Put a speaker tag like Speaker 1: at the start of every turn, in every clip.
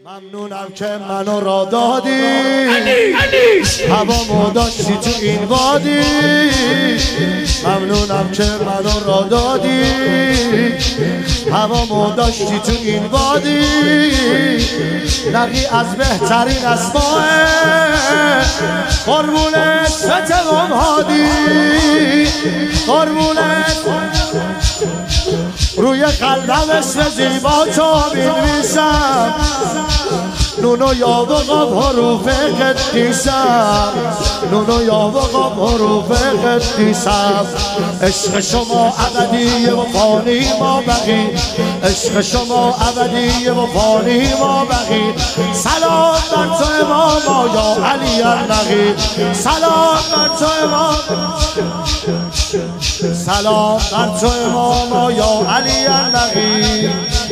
Speaker 1: ممنونم که منو را دادی، هوامو داشتی تو این وادی. ممنونم که منو را دادی، هوامو داشتی تو این وادی. نقی از بهترین اسماء قربونت ستمام هادی، قربونت روی قلبم اسم زیبا تو می‌نویسم. نونو یا وقاب حروف قدیسم، نونو یا وقاب حروف قدیسم. عشق شما ابدی و فانی ما بقی، عشق شما ابدی و فانی ما بقی. سلام بر تو اماما یا علی النقی، سلام بر تو امام، سلام بر تو اماما یا علی النقی.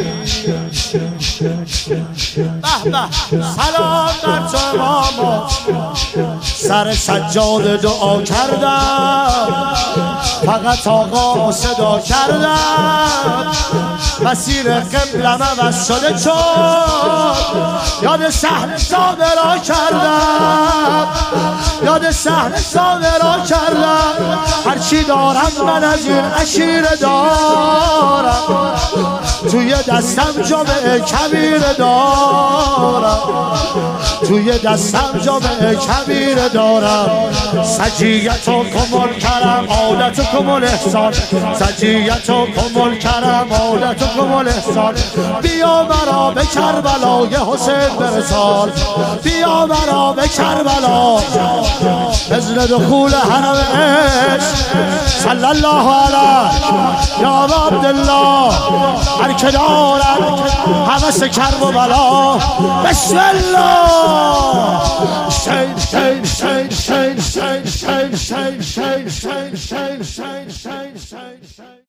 Speaker 1: به به سلام بر تو اماما. سر سجاده دعا کردم، فقط آقا صدا کردم. مسیر قبلم عوض شده چون یاد صحنه صابرا کردم، یاد صحنه صابرا کردم. هرچی دارم من از این عشیر دارم، توی دستم جامعه کبیر دارم، توی دستم جامعه کبیر دارم. سجیت و کمال کرم عادت و کمال احسان، سجیت و کمال کرم عادت و کمال احسان. بیا مرا به کربلای حسین برسان، بیا مرا به کربلا اذن دخول حرم عشق. صلی الله علیه یا عبدالله. هر که دارد هوس کرب و بلا، بسم الله. شین شین شین شین شین شین شین شین شین شین شین شین.